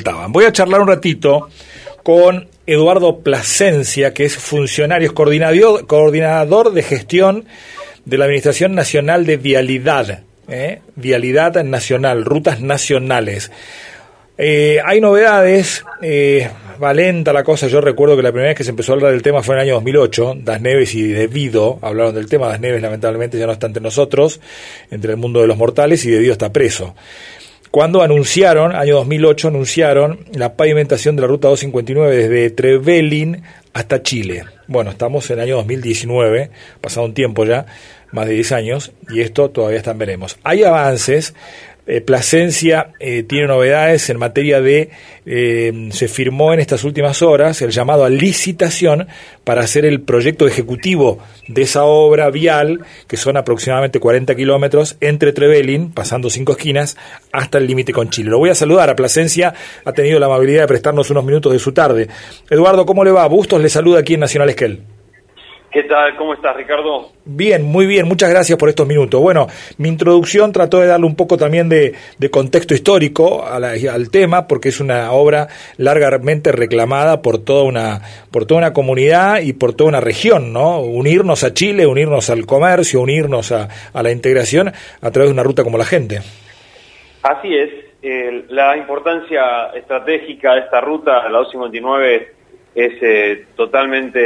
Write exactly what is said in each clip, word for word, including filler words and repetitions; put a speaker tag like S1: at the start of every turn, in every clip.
S1: faltaban. Voy a charlar un ratito con Eduardo Plasencia, que es funcionario, es coordinador, coordinador de gestión de la Administración Nacional de Vialidad, ¿eh? Vialidad Nacional, rutas nacionales. Eh, hay novedades, eh, va lenta la cosa. Yo recuerdo que la primera vez que se empezó a hablar del tema fue en el año dos mil ocho. Das Neves y De Vido hablaron del tema. Das Neves lamentablemente ya no está entre nosotros, entre el mundo de los mortales, y De Vido está preso. Cuando anunciaron, año dos mil ocho, anunciaron la pavimentación de la ruta doscientos cincuenta y nueve desde Trevelin hasta Chile. Bueno, estamos en el año dos mil diecinueve, pasado un tiempo ya, más de diez años, y esto todavía está en veremos. Hay avances. Eh, Plasencia eh, tiene novedades en materia de, eh, se firmó en estas últimas horas el llamado a licitación para hacer el proyecto ejecutivo de esa obra vial, que son aproximadamente cuarenta kilómetros entre Trevelin, pasando cinco esquinas, hasta el límite con Chile. Lo voy a saludar a Plasencia, ha tenido la amabilidad de prestarnos unos minutos de su tarde. Eduardo, ¿cómo le va? Bustos le saluda aquí en Nacional Esquel.
S2: ¿Qué tal? ¿Cómo estás, Ricardo?
S1: Bien, muy bien, muchas gracias por estos minutos. Bueno, mi introducción trató de darle un poco también de, de contexto histórico a la, al tema, porque es una obra largamente reclamada por toda una por toda una comunidad y por toda una región, ¿no? Unirnos a Chile, unirnos al comercio, unirnos a, a la integración a través de una ruta como la gente.
S2: Así es, eh, la importancia estratégica de esta ruta, la doscientos cincuenta y nueve, es eh, totalmente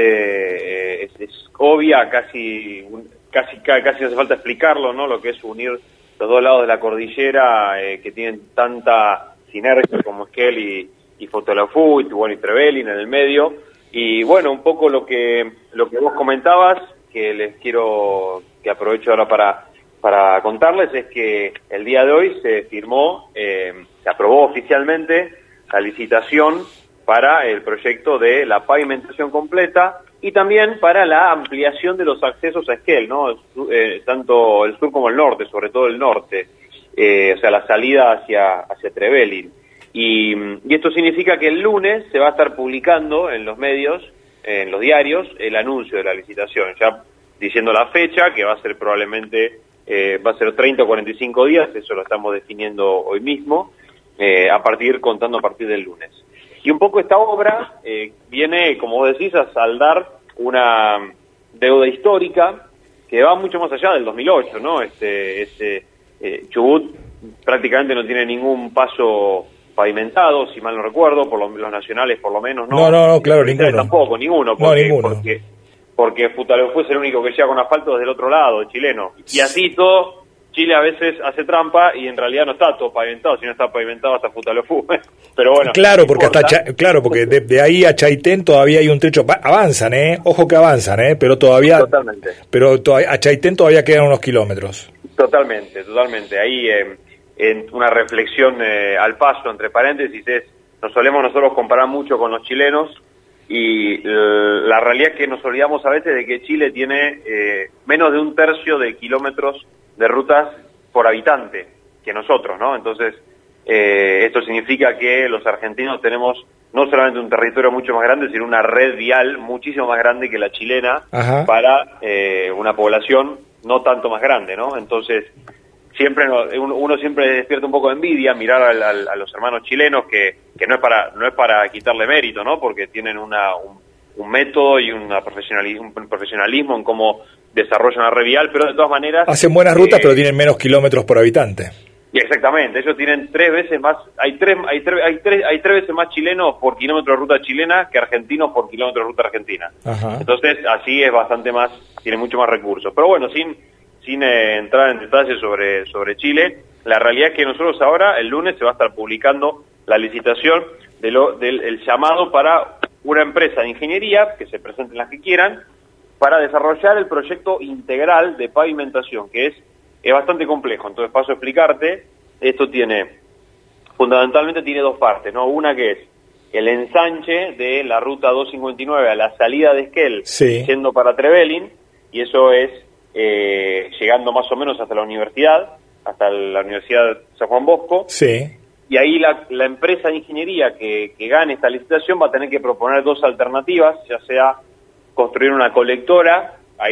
S2: eh, es, es obvia, casi casi casi no hace falta explicarlo, ¿no? Lo que es unir los dos lados de la cordillera, eh, que tienen tanta sinergia como Esquel y, y Fotolafú, y bueno, y Trevelin en el medio. Y bueno, un poco lo que lo que vos comentabas, que les quiero, que aprovecho ahora para para contarles, es que el día de hoy se firmó, eh, se aprobó oficialmente la licitación para el proyecto de la pavimentación completa y también para la ampliación de los accesos a Esquel, ¿no? Eh, tanto el sur como el norte, sobre todo el norte, eh, o sea, la salida hacia hacia Trevelin. Y, y esto significa que el lunes se va a estar publicando en los medios, en los diarios, el anuncio de la licitación, ya diciendo la fecha, que va a ser probablemente, eh, va a ser treinta o cuarenta y cinco días, eso lo estamos definiendo hoy mismo, eh, a partir, contando a partir del lunes. Y un poco esta obra eh, viene, como vos decís, a saldar una deuda histórica que va mucho más allá del dos mil ocho, ¿no? Este, este eh, Chubut prácticamente no tiene ningún paso pavimentado, si mal no recuerdo, por lo, los nacionales por lo menos, ¿no?
S1: No, no, no, claro, ninguno.
S2: Tampoco, ninguno, porque,
S1: no, ninguno.
S2: porque, porque Futaleufú es el único que llega con asfalto desde el otro lado, el chileno. Y así todo, Chile a veces hace trampa y en realidad no está todo pavimentado, sino está pavimentado hasta Futaleufú. Pero bueno.
S1: Claro, porque hasta Cha, claro, porque de, de ahí a Chaitén todavía hay un trecho, avanzan, eh, ojo que avanzan, eh, pero todavía
S2: Totalmente.
S1: Pero todavía, a Chaitén todavía quedan unos kilómetros.
S2: Totalmente, totalmente. Ahí eh, en una reflexión eh, al paso, entre paréntesis, es, nos solemos nosotros comparar mucho con los chilenos y eh, la realidad es que nos olvidamos a veces de que Chile tiene eh, menos de un tercio de kilómetros de rutas por habitante que nosotros, ¿no? Entonces, eh, esto significa que los argentinos tenemos no solamente un territorio mucho más grande, sino una red vial muchísimo más grande que la chilena. Ajá. Para eh, una población no tanto más grande, ¿no? Entonces, siempre uno, uno siempre despierta un poco de envidia mirar al, al, a los hermanos chilenos, que, que no es para no es para quitarle mérito, ¿no? Porque tienen una un, un método y una profesionalismo, un profesionalismo en cómo desarrollan la red vial, pero de todas maneras
S1: hacen buenas rutas,
S2: eh,
S1: pero tienen menos kilómetros por habitante.
S2: Y exactamente, ellos tienen tres veces más, hay tres, hay tres, hay tres, hay tres veces más chilenos por kilómetro de ruta chilena que argentinos por kilómetro de ruta argentina. Ajá. Entonces, así es bastante más, tiene mucho más recursos. Pero bueno, sin sin eh, entrar en detalles sobre sobre Chile, la realidad es que nosotros ahora, el lunes, se va a estar publicando la licitación de lo, del el llamado para una empresa de ingeniería, que se presenten las que quieran, para desarrollar el proyecto integral de pavimentación, que es, es bastante complejo. Entonces paso a explicarte. Esto tiene, fundamentalmente tiene dos partes, ¿no? Una que es el ensanche de la ruta doscientos cincuenta y nueve a la salida de Esquel, sí, yendo para Trevelin, y eso es eh, llegando más o menos hasta la universidad, hasta la Universidad San Juan Bosco.
S1: Sí.
S2: Y ahí la, la empresa de ingeniería que, que gane esta licitación va a tener que proponer dos alternativas, ya sea construir una colectora, ahí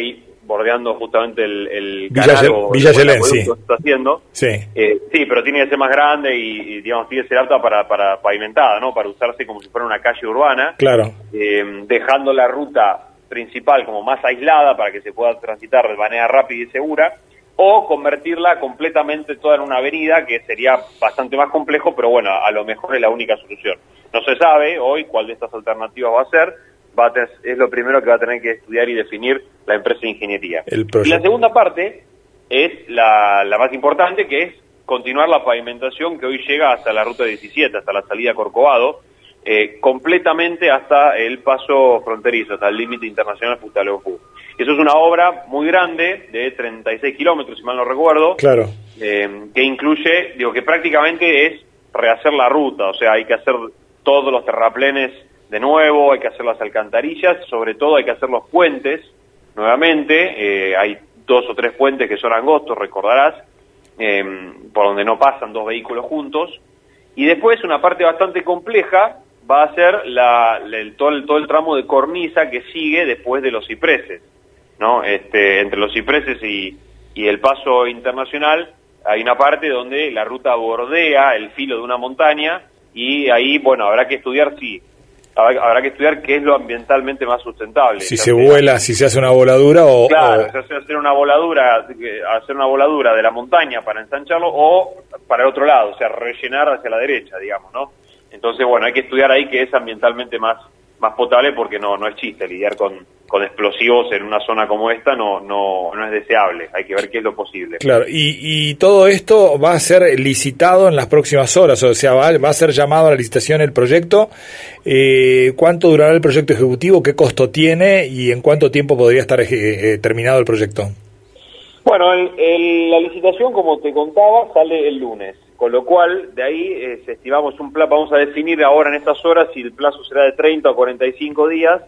S2: bordeando justamente el, el
S1: Villa,
S2: canal o
S1: Villa
S2: el
S1: Yelén, sí.
S2: que está haciendo.
S1: Sí.
S2: Eh, sí, pero tiene que ser más grande y, y digamos, tiene que ser apta para, para pavimentada, ¿no? Para usarse como si fuera una calle urbana.
S1: Claro.
S2: Eh, dejando la ruta principal como más aislada para que se pueda transitar de manera rápida y segura, o convertirla completamente toda en una avenida, que sería bastante más complejo, pero bueno, a lo mejor es la única solución. No se sabe hoy cuál de estas alternativas va a ser, va a tener, es lo primero que va a tener que estudiar y definir la empresa de ingeniería. Y la segunda parte es la, la más importante, que es continuar la pavimentación que hoy llega hasta la ruta diecisiete, hasta la salida a Corcovado, eh, completamente hasta el paso fronterizo, hasta el límite internacional Futaleufú. Eso es una obra muy grande, de treinta y seis kilómetros, si mal no recuerdo,
S1: claro.
S2: eh, que incluye, digo, que prácticamente es rehacer la ruta, o sea, hay que hacer todos los terraplenes de nuevo, hay que hacer las alcantarillas, sobre todo hay que hacer los puentes nuevamente, eh, hay dos o tres puentes que son angostos, recordarás, eh, por donde no pasan dos vehículos juntos, y después una parte bastante compleja va a ser la, la, el, todo, el, todo el tramo de cornisa que sigue después de los cipreses, ¿no? Este, entre los cipreses y, y el paso internacional hay una parte donde la ruta bordea el filo de una montaña y ahí, bueno, habrá que estudiar si habrá, habrá que estudiar qué es lo ambientalmente más sustentable.
S1: Si se vuela, si se hace una voladura o...
S2: Claro,
S1: o...
S2: se hace hacer una voladura, hacer una voladura de la montaña para ensancharlo o para el otro lado, o sea, rellenar hacia la derecha, digamos, ¿no? Entonces, bueno, hay que estudiar ahí que es ambientalmente más más potable, porque no no es chiste lidiar con, con explosivos en una zona como esta, no no no es deseable, hay que ver qué es lo posible.
S1: Claro, y, y todo esto va a ser licitado en las próximas horas, o sea, va, va a ser llamado a la licitación el proyecto. Eh, ¿Cuánto durará el proyecto ejecutivo? ¿Qué costo tiene? ¿Y en cuánto tiempo podría estar eh, terminado el proyecto?
S2: Bueno, el, el, la licitación, como te contaba, sale el lunes, con lo cual de ahí eh, estimamos un plazo, vamos a definir ahora en estas horas si el plazo será de treinta o cuarenta y cinco días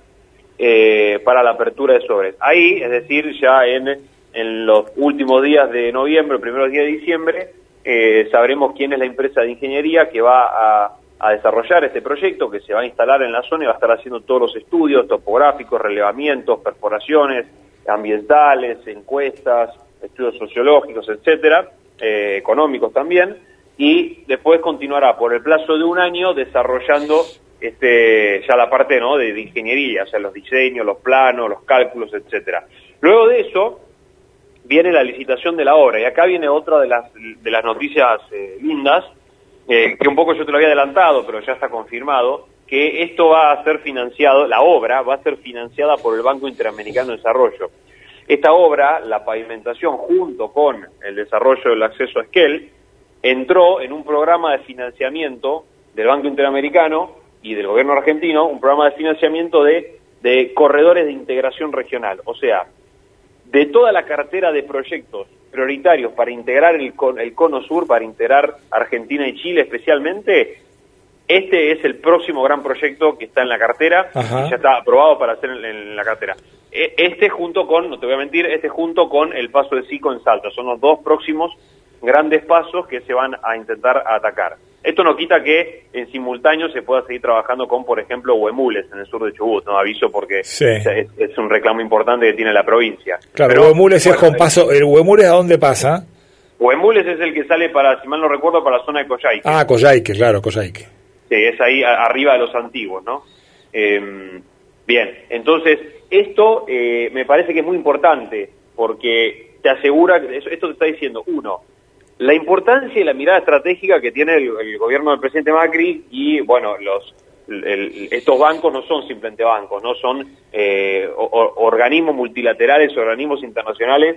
S2: eh, para la apertura de sobres. Ahí, es decir, ya en, en los últimos días de noviembre, primeros días de diciembre, eh, sabremos quién es la empresa de ingeniería que va a, a desarrollar este proyecto, que se va a instalar en la zona y va a estar haciendo todos los estudios topográficos, relevamientos, perforaciones ambientales, encuestas, estudios sociológicos, etcétera, eh, económicos también, y después continuará por el plazo de un año desarrollando este ya la parte, ¿no?, de, de ingeniería, o sea, los diseños, los planos, los cálculos, etcétera. Luego de eso viene la licitación de la obra, y acá viene otra de las de las noticias eh, lindas, eh, que un poco yo te lo había adelantado, pero ya está confirmado, que esto va a ser financiado, la obra va a ser financiada por el Banco Interamericano de Desarrollo. Esta obra, la pavimentación, junto con el desarrollo del acceso a Esquel, entró en un programa de financiamiento del Banco Interamericano y del gobierno argentino, un programa de financiamiento de, de corredores de integración regional. O sea, de toda la cartera de proyectos prioritarios para integrar el, el Cono Sur, para integrar Argentina y Chile especialmente, este es el próximo gran proyecto que está en la cartera. Ajá. Y ya está aprobado para hacer en, en la cartera. Este junto con, no te voy a mentir, este junto con el paso de Sico en Salta, son los dos próximos grandes pasos que se van a intentar atacar. Esto no quita que en simultáneo se pueda seguir trabajando con, por ejemplo, Huemules en el sur de Chubut, no aviso porque sí. es, es un reclamo importante que tiene la provincia.
S1: Claro,
S2: pero
S1: Huemules bueno, es con paso, ¿el Huemules a dónde pasa?
S2: Huemules es el que sale para, si mal no recuerdo, para la zona de Coyhaique.
S1: Ah, Coyhaique, claro, Coyhaique.
S2: Sí, es ahí a, arriba de los antiguos, ¿no? Eh, bien, entonces, esto eh, me parece que es muy importante, porque te asegura, que esto te está diciendo, uno, la importancia y la mirada estratégica que tiene el, el gobierno del presidente Macri y, bueno, los el, el, estos bancos no son simplemente bancos, no son eh, o, organismos multilaterales, organismos internacionales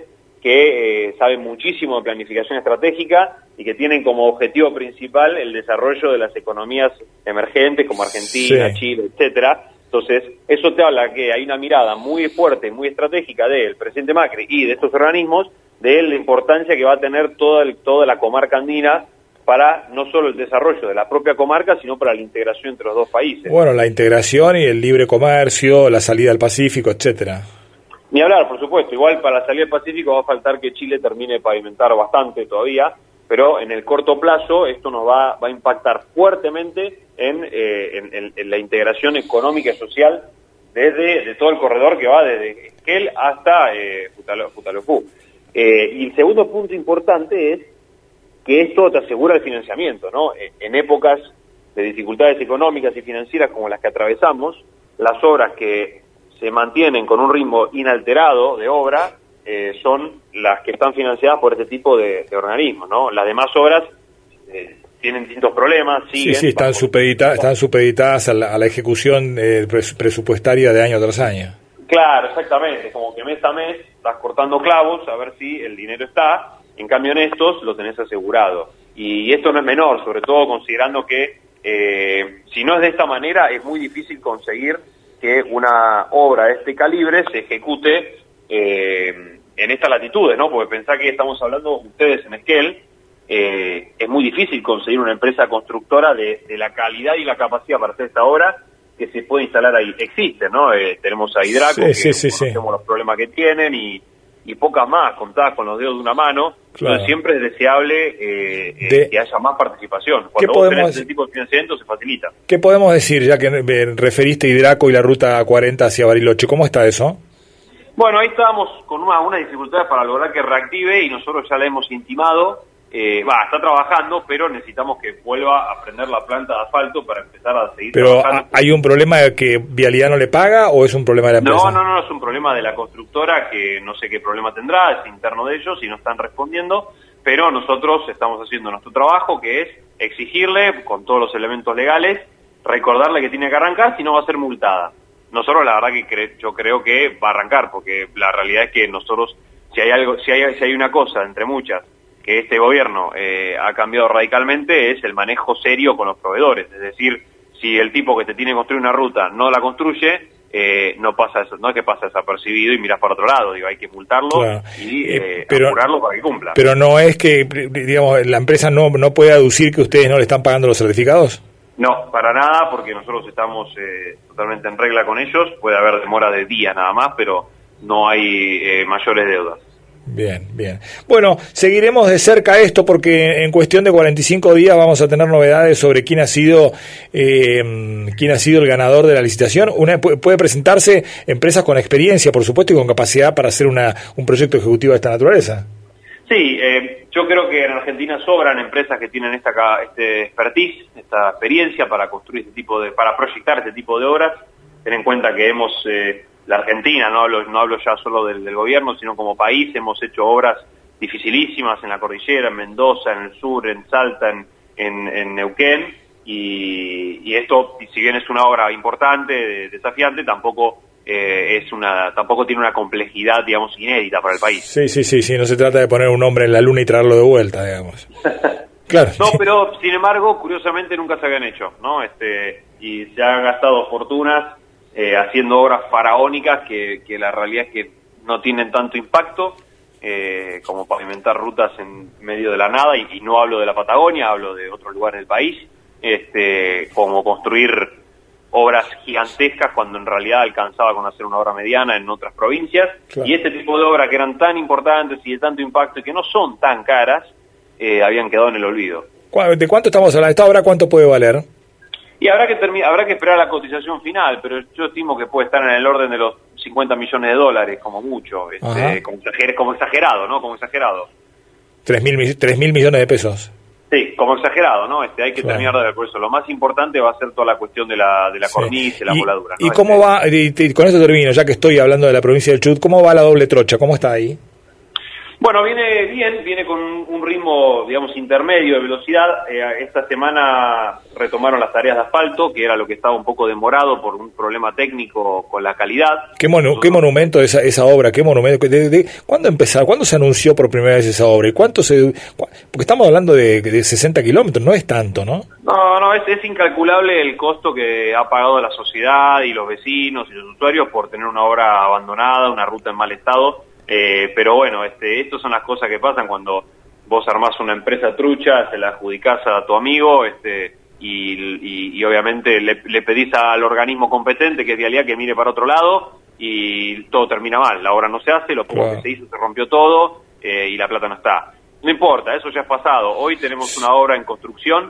S2: que eh, saben muchísimo de planificación estratégica y que tienen como objetivo principal el desarrollo de las economías emergentes como Argentina, sí. Chile, etcétera. Entonces, eso te habla que hay una mirada muy fuerte, muy estratégica del presidente Macri y de estos organismos, de la importancia que va a tener toda, el, toda la comarca andina para no solo el desarrollo de la propia comarca, sino para la integración entre los dos países.
S1: Bueno, la integración y el libre comercio, la salida al Pacífico, etcétera.
S2: Ni hablar, por supuesto. Igual para la salida al Pacífico va a faltar que Chile termine de pavimentar bastante todavía, pero en el corto plazo esto nos va, va a impactar fuertemente en, eh, en, en, en la integración económica y social desde de todo el corredor que va desde Esquel hasta eh, Futaleufú. Eh, y el segundo punto importante es que esto te asegura el financiamiento, ¿no? En épocas de dificultades económicas y financieras como las que atravesamos, las obras que se mantienen con un ritmo inalterado de obra eh, son las que están financiadas por este tipo de, de organismos, ¿no? Las demás obras eh, tienen distintos problemas, siguen...
S1: Sí, sí, están, supedita, están supeditadas a la, a la ejecución eh, presupuestaria de año tras año.
S2: Claro, exactamente, como que mes a mes estás cortando clavos a ver si el dinero está, en cambio en estos lo tenés asegurado. Y esto no es menor, sobre todo considerando que eh, si no es de esta manera es muy difícil conseguir que una obra de este calibre se ejecute eh, en estas latitudes, ¿no? Porque pensá que estamos hablando, ustedes en Esquel, eh, es muy difícil conseguir una empresa constructora de, de la calidad y la capacidad para hacer esta obra que se puede instalar ahí. Existe, ¿no? Eh, tenemos a Hidraco,
S1: sí,
S2: que
S1: sí, sí,
S2: conocemos
S1: sí.
S2: los problemas que tienen y, y pocas más, contadas con los dedos de una mano.
S1: Claro.
S2: Entonces siempre es deseable eh, eh,
S1: De...
S2: que haya más participación.
S1: ¿Qué
S2: Cuando vos
S1: podemos...
S2: tenés ese tipo de financiamiento se facilita.
S1: ¿Qué podemos decir, ya que eh, referiste a Hidraco y la ruta cuarenta hacia Bariloche? ¿Cómo está eso?
S2: Bueno, ahí estábamos con una, unas dificultades para lograr que reactive y nosotros ya la hemos intimado. Eh, va, está trabajando, pero necesitamos que vuelva a prender la planta de asfalto para empezar a seguir
S1: pero
S2: trabajando.
S1: ¿Hay un problema de que Vialidad no le paga o es un problema de la empresa?
S2: No, no, no, es un problema de la constructora que no sé qué problema tendrá, es interno de ellos y no están respondiendo, pero nosotros estamos haciendo nuestro trabajo, que es exigirle, con todos los elementos legales, recordarle que tiene que arrancar, si no va a ser multada. Nosotros la verdad que cre- yo creo que va a arrancar, porque la realidad es que nosotros, si hay algo, si hay, si hay una cosa entre muchas, que este gobierno eh, ha cambiado radicalmente, es el manejo serio con los proveedores. Es decir, si el tipo que te tiene que construir una ruta no la construye, eh, no pasa eso, no es que pasa desapercibido y miras para otro lado, digo, hay que multarlo
S1: claro.
S2: y eh,
S1: eh, pero,
S2: apurarlo para que cumpla.
S1: Pero no es que, digamos, la empresa no, no puede aducir que ustedes no le están pagando los certificados.
S2: No, para nada, porque nosotros estamos eh, totalmente en regla con ellos. Puede haber demora de días nada más, pero no hay eh, mayores deudas.
S1: Bien, bien. Bueno, seguiremos de cerca esto porque en cuestión de cuarenta y cinco días vamos a tener novedades sobre quién ha sido eh, quién ha sido el ganador de la licitación. Una puede presentarse empresas con experiencia, por supuesto, y con capacidad para hacer una un proyecto ejecutivo de esta naturaleza.
S2: Sí, eh, yo creo que en Argentina sobran empresas que tienen esta este expertise, esta experiencia para construir este tipo de, para proyectar este tipo de obras. Ten en cuenta que hemos eh, la Argentina, no hablo, no hablo ya solo del, del gobierno, sino como país, hemos hecho obras dificilísimas en la cordillera, en Mendoza, en el sur, en Salta, en, en, en Neuquén, y, y esto, si bien es una obra importante, desafiante, tampoco eh, es una, tampoco tiene una complejidad, digamos, inédita para el país.
S1: Sí, sí, sí, sí, no se trata de poner un hombre en la luna y traerlo de vuelta, digamos. Claro.
S2: No, pero sin embargo, curiosamente nunca se habían hecho, ¿no? Este, y se han gastado fortunas Eh, haciendo obras faraónicas que, que la realidad es que no tienen tanto impacto eh, como pavimentar rutas en medio de la nada, y, y no hablo de la Patagonia, hablo de otros lugares del país, este, como construir obras gigantescas cuando en realidad alcanzaba con hacer una obra mediana en otras provincias. Claro. Y este tipo de obras que eran tan importantes y de tanto impacto y que no son tan caras, eh, habían quedado en el olvido.
S1: ¿De cuánto estamos hablando? ¿Esta obra cuánto puede valer?
S2: Y habrá que termi- habrá que esperar la cotización final, pero yo estimo que puede estar en el orden de los cincuenta millones de dólares, como mucho, este, como, exager- como exagerado, ¿no? Como exagerado.
S1: Tres mil, tres mil millones de pesos.
S2: Sí, como exagerado, ¿no? Este, hay que claro. terminar de ver por eso. Lo más importante va a ser toda la cuestión de la de la sí. cornisa, de la
S1: y,
S2: voladura, ¿no?
S1: ¿Y cómo este, va? Y, y con esto termino, ya que estoy hablando de la provincia del Chubut, ¿cómo va la doble trocha? ¿Cómo está ahí?
S2: Bueno, viene bien, viene con un ritmo, digamos, intermedio de velocidad. Eh, esta semana retomaron las tareas de asfalto, que era lo que estaba un poco demorado por un problema técnico con la calidad.
S1: ¿Qué, monu- qué monumento esa esa obra? ¿Qué monumento? De, de, ¿Cuándo empezó? ¿Cuándo se anunció por primera vez esa obra? ¿Y cuánto se...? Porque estamos hablando de, de sesenta kilómetros, no es tanto, ¿no?
S2: No, no, es, es incalculable el costo que ha pagado la sociedad y los vecinos y los usuarios por tener una obra abandonada, una ruta en mal estado. Eh, pero bueno, este, estas son las cosas que pasan cuando vos armás una empresa trucha, se la adjudicás a tu amigo, este, y, y, y obviamente le, le pedís al organismo competente, que es Vialidad, que mire para otro lado, y todo termina mal. La obra no se hace, lo poco claro. que se hizo se rompió todo, eh, y la plata no está. No importa, eso ya es pasado. Hoy tenemos una obra en construcción,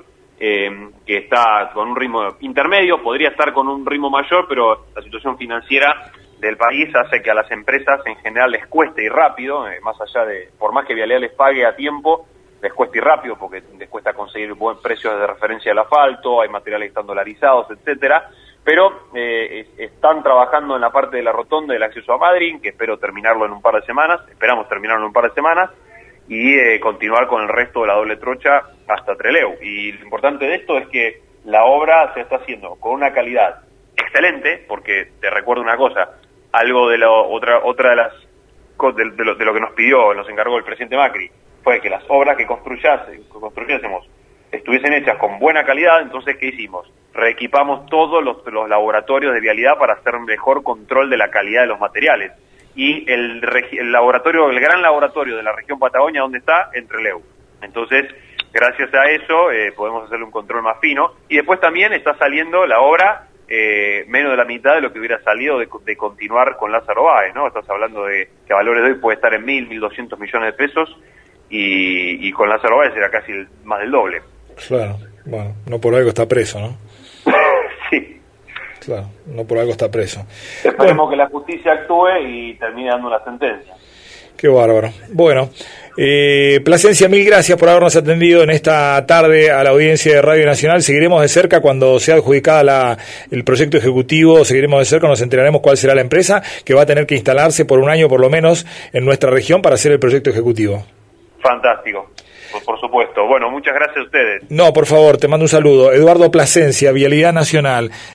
S2: eh, que está con un ritmo intermedio, podría estar con un ritmo mayor, pero la situación financiera del país hace que a las empresas en general les cueste ir rápido, eh, más allá de, por más que Vialidad les pague a tiempo, les cuesta ir rápido porque les cuesta conseguir buen precios de referencia del asfalto, hay materiales que están dolarizados, etcétera, pero eh, están trabajando en la parte de la rotonda del acceso a Madryn, que espero terminarlo en un par de semanas, esperamos terminarlo en un par de semanas, y eh, continuar con el resto de la doble trocha hasta Trelew. Y lo importante de esto es que la obra se está haciendo con una calidad excelente, porque te recuerdo una cosa, algo de lo, otra otra de las de, de, lo, de lo que nos pidió, nos encargó el presidente Macri, fue que las obras que construyase, construyésemos estuviesen hechas con buena calidad. Entonces, ¿qué hicimos? Reequipamos todos los, los laboratorios de vialidad para hacer mejor control de la calidad de los materiales. Y el, el laboratorio, el gran laboratorio de la región Patagonia, ¿dónde está? En Trelew. Entonces, gracias a eso, eh, podemos hacerle un control más fino. Y después también está saliendo la obra eh, menos de la mitad de lo que hubiera salido de, de continuar con Lázaro Báez, ¿no? Estás hablando de que a valores de hoy puede estar en mil, mil doscientos millones de pesos, y, y con Lázaro Báez era casi el, más del doble.
S1: Claro, bueno, no por algo está preso, ¿no?
S2: Sí.
S1: Claro, no por algo está preso.
S2: Esperemos
S1: bueno,
S2: que la justicia actúe y termine dando la sentencia.
S1: Qué bárbaro. Bueno, eh, Plasencia, mil gracias por habernos atendido en esta tarde a la audiencia de Radio Nacional. Seguiremos de cerca cuando sea adjudicada la, el proyecto ejecutivo, seguiremos de cerca, nos enteraremos cuál será la empresa que va a tener que instalarse por un año por lo menos en nuestra región para hacer el proyecto ejecutivo.
S2: Fantástico. Por supuesto. Bueno, muchas gracias a ustedes.
S1: No, por favor, te mando un saludo. Eduardo Plasencia, Vialidad Nacional.